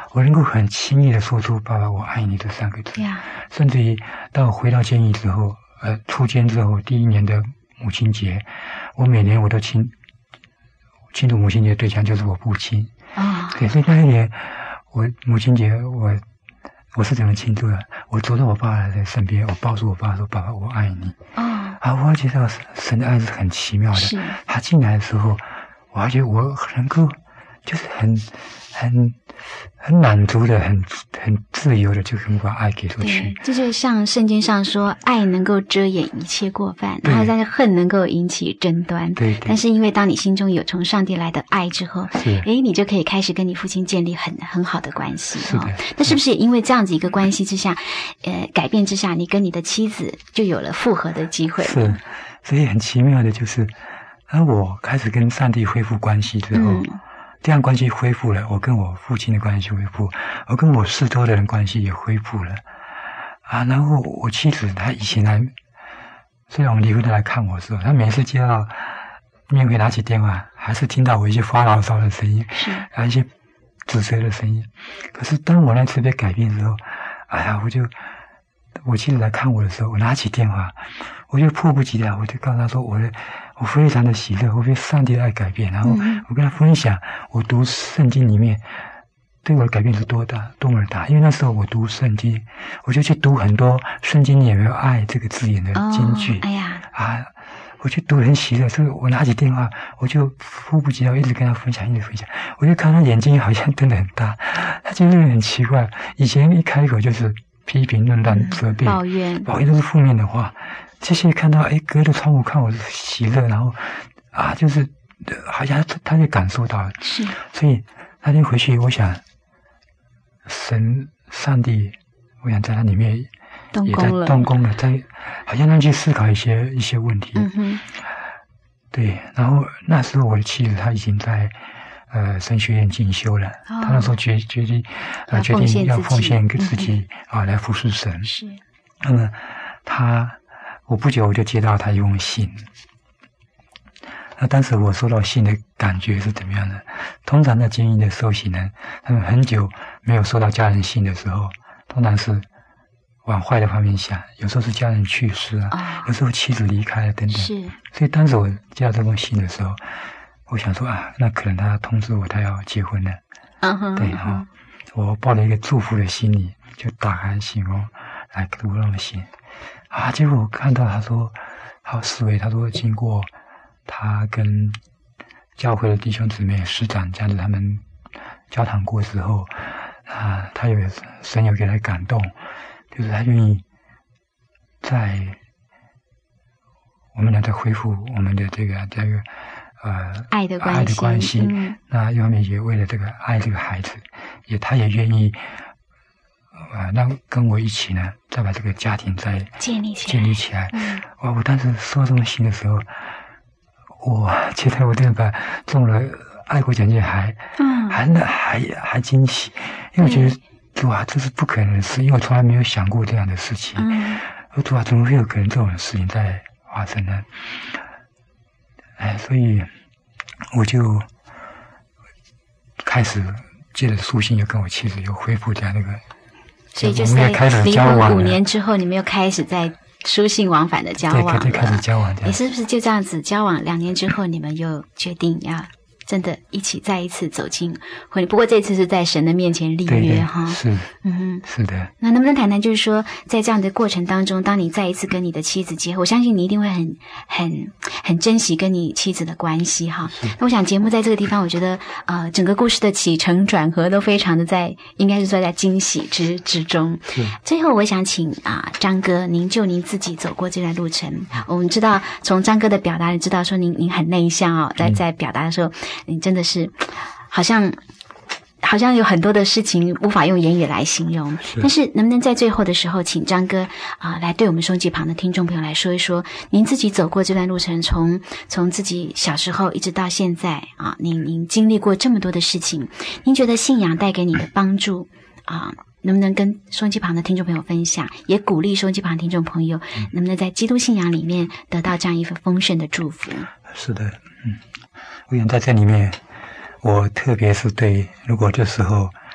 我能够很轻易的说出爸爸我爱你这三个字， yeah. 甚至于到回到监狱之后，呃，出监之后第一年的母亲节，我每年我都庆庆祝母亲节的对象就是我父亲啊， oh. 对，所以那一年我母亲节我我是怎么庆祝的？我走到我爸爸的身边，我抱住我爸说：“爸爸，我爱你。” 哦， 啊，我觉得神的爱是很奇妙的。 是， 他进来的时候，我还觉得我能够就是很很很满足的，很很自由的，就能把爱给出去。 对，这就像圣经上说，爱能够遮掩一切过犯，然后但是恨能够引起争端。 对对。 但是因为当你心中有从上帝来的爱之后， 是， 诶，你就可以开始跟你父亲建立很很好的关系。 是的。 哦，那是不是也因为这样子一个关系之下，呃，改变之下，你跟你的妻子就有了复合的机会？ 是，所以很奇妙的就是，当我开始跟上帝恢复关系之后。嗯，这样关系恢复了，我跟我父亲的关系恢复，我跟我四周的人关系也恢复了啊。然后我妻子她以前来，虽然我们离婚她来看我的时候，她每次接到面会拿起电话，还是听到我一些发牢骚的声音， 是啊一些指责的声音。可是当我那次被改变之后，哎呀，我就我妻子来看我的时候，我拿起电话，我就迫不及待，我就告诉她说我的。我非常的喜乐，我被上帝的爱改变，然后我跟他分享我读圣经里面对我的改变是多大多么大。因为那时候我读圣经，我就去读很多圣经里有没有爱这个字眼的金句， 哦，哎呀啊，我就读得很喜乐。所以我拿起电话，我就迫不及待一直跟他分享，一直分享。我就看他眼睛好像瞪得很大，他觉得很奇怪。以前一开口就是批评、论断、责备、 抱怨， 抱怨都是负面的话。这些看到哎，隔着窗户看我是喜乐，然后啊，就是好像他他就感受到了。 是， 所以那天回去，我想神上帝，我想在他里面也在动工了，在好像让去思考一些一些问题。 嗯哼， 对。然后那时候我的妻子她已经在呃神学院进修了，她，哦，那时候决决定呃决定要奉献给自己，嗯，啊来服侍神。 是。 那么她。我不久我就接到他一封信，那当时我收到信的感觉是怎么样的？通常在监狱的受刑人，他们很久没有收到家人信的时候，通常是往坏的方面想，有时候是家人去世啊，哦，有时候妻子离开了等等。是。所以当时我接到这封信的时候，我想说啊，那可能他通知我他要结婚了。嗯哼。对哈，哦，我抱了一个祝福的心理，就打开信封来读那封信。啊！结果我看到他说，还有思维，他说经过他跟教会的弟兄姊妹、师长这样子他们交谈过之后，啊，他有神有给他感动，就是他愿意在我们俩在恢复我们的这个这个呃爱的关系， 爱的关系。嗯，那一方面也为了这个爱这个孩子，也他也愿意。呃，那跟我一起呢，再把这个家庭再建立起来。 建立起来。 嗯， 哇！我当时收到这封信的时候，我觉得我真的把中了爱国奖金还，嗯，还还还惊喜，因为我觉得哇，这是不可能的事，因为我从来没有想过这样的事情。嗯，我说哇，怎么会有可能这种事情在发生呢？哎，所以我就开始借着书信，又跟我妻子又恢复这样那个。 所以就是在离婚五年之后，你们又开始在书信往返的交往了。 对，开始交往。 你是不是就这样子交往两年之后，你们又决定要真的一起再一次走进婚礼？不过这次是在神的面前立约哈。 是，嗯哼，是的。 那能不能谈谈，就是说在这样的过程当中，当你再一次跟你的妻子结合，我相信你一定会很很很珍惜跟你妻子的关系哈。那我想节目在这个地方，我觉得呃整个故事的起承转合都非常的在，应该是说在惊喜之之中。最后我想请啊、呃、张哥，您就您自己走过这段路程，我们知道从张哥的表达，你知道说您您很内向哦，在在表达的时候。你真的是好像好像有很多的事情无法用言语来形容，是但是能不能在最后的时候请张哥啊、呃、来对我们收音机旁的听众朋友来说一说您自己走过这段路程，从从自己小时候一直到现在啊，您您经历过这么多的事情，您觉得信仰带给你的帮助啊，能不能跟收音机旁的听众朋友分享，也鼓励收音机旁的听众朋友、嗯、能不能在基督信仰里面得到这样一份丰盛的祝福？ 是的，嗯，我想在这里面，我特别是对，如果这时候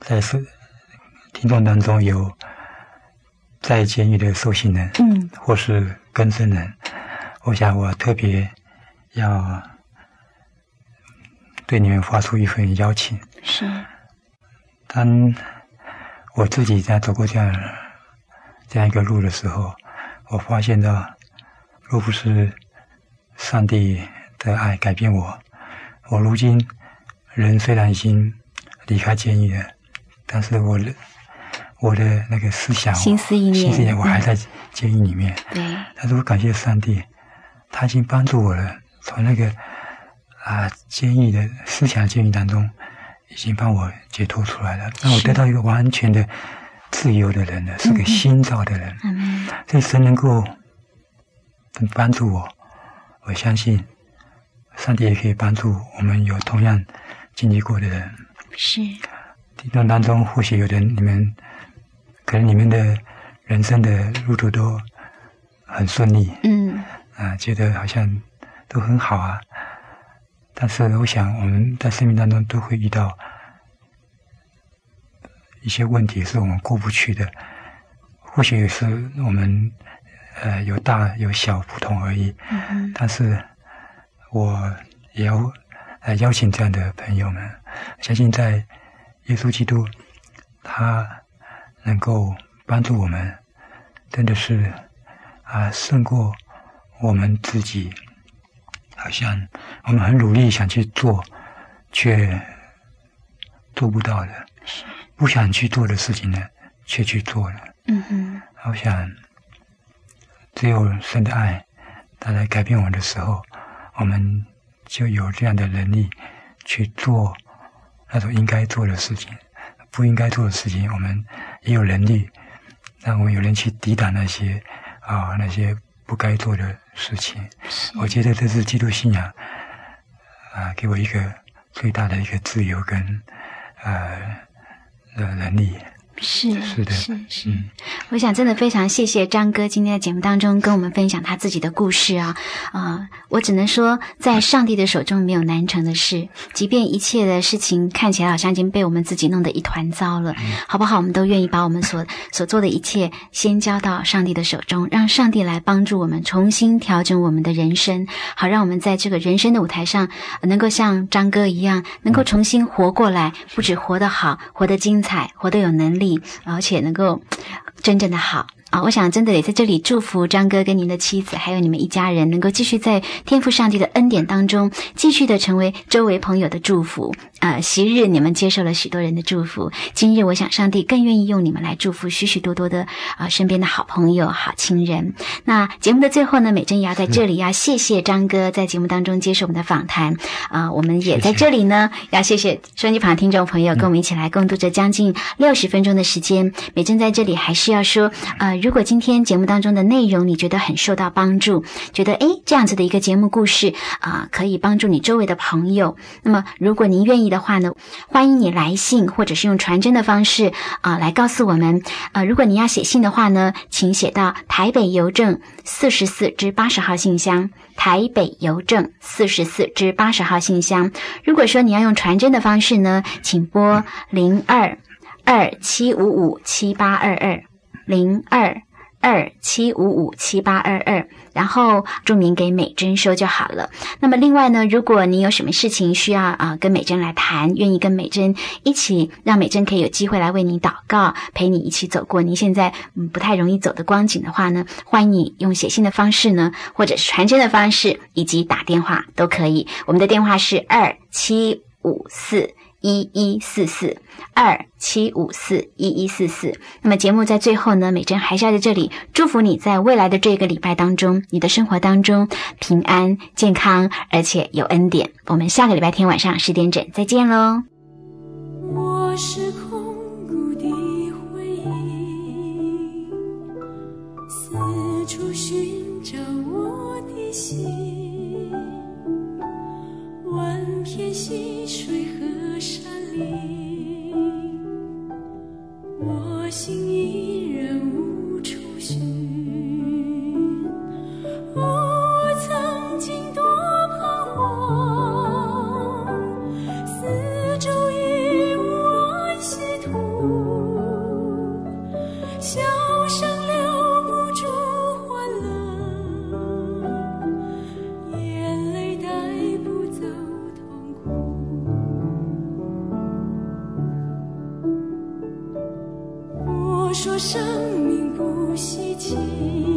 在是听众当中有在监狱的受刑人， 嗯， 或是更生人，我想我特别要对你们发出一份邀请。 是， 当我自己在走过这样这样一个路的时候，我发现到，若不是上帝的爱改变我，我如今人虽然已经离开监狱了，但是我的我的那个思想、 心思意念， 心思意念，我还在监狱里面。 对。 但是我感谢上帝，他已经帮助我了，从那个啊监狱的思想监狱当中，已经帮我解脱出来了。那我得到一个完全的自由的人了，是个新造的人。 嗯， 所以神能够帮助我，我相信上帝也可以帮助我们有同样经历过的人。 是。 听众当中，或许有的你们可能你们的人生的路途都很顺利， 嗯， 啊，觉得好像都很好啊。但是我想我们在生命当中都会遇到一些问题是我们过不去的，或许是我们呃有大有小不同而已。 嗯， 但是我也要来邀请这样的朋友们，相信在耶稣基督他能够帮助我们，真的是啊胜过我们自己好像我们很努力想去做却做不到的，不想去做的事情呢却去做了。 嗯哼， 我想只有神的爱他来改变我的时候，我们就有这样的能力去做那种应该做的事情，不应该做的事情我们也有能力让我们有人去抵挡那些啊那些不该做的事情。我觉得这是基督信仰啊给我一个最大的一个自由跟呃的能力。 是是的， 是是、 嗯， 我想真的非常谢谢张哥今天在节目当中跟我们分享他自己的故事啊啊、呃！我只能说，在上帝的手中没有难成的事，即便一切的事情看起来好像已经被我们自己弄得一团糟了，嗯、好不好？我们都愿意把我们所所做的一切先交到上帝的手中，让上帝来帮助我们重新调整我们的人生，好让我们在这个人生的舞台上能够像张哥一样，能够重新活过来，不只活得好，活得精彩，活得有能力。而且能够真正的好啊！我想真的也在这里祝福张哥跟您的妻子还有你们一家人能够继续在天父上帝的恩典当中继续的成为周围朋友的祝福啊！昔日你们接受了许多人的祝福，今日我想上帝更愿意用你们来祝福许许多多的啊身边的好朋友好亲人。那节目的最后呢，美珍也要在这里要谢谢张哥在节目当中接受我们的访谈啊！我们也在这里呢谢谢要谢谢收音机旁听众朋友跟我们一起来共度这将近六十分钟的时间。美珍在这里还是要说呃如果今天节目当中的内容你觉得很受到帮助，觉得诶这样子的一个节目故事啊、呃，可以帮助你周围的朋友，那么如果您愿意的话呢，欢迎你来信或者是用传真的方式啊、呃、来告诉我们啊、呃。如果你要写信的话呢，请写到台北邮政四十四至八十号信箱，台北邮政四十四至八十号信箱。如果说你要用传真的方式呢，请拨零二二七五五七八二二零二二七五五七八二二，然后注明给美珍收就好了。那么另外呢，如果你有什么事情需要啊、呃、跟美珍来谈，愿意跟美珍一起，让美珍可以有机会来为你祷告，陪你一起走过你现在嗯不太容易走的光景的话呢，欢迎你用写信的方式呢，或者是传真的方式，以及打电话都可以。我们的电话是二七五四一一四四二七五四一一四四。那么节目在最后呢，美珍还是要在这里祝福你在未来的这个礼拜当中，你的生活当中平安健康，而且有恩典。我们下个礼拜天晚上十点整再见咯。 我是空谷的回忆，四处寻找我的心，万片溪水和山林，我心依然无处寻。哦，我曾经多彷徨，四周已无安息土。 说生命不稀奇。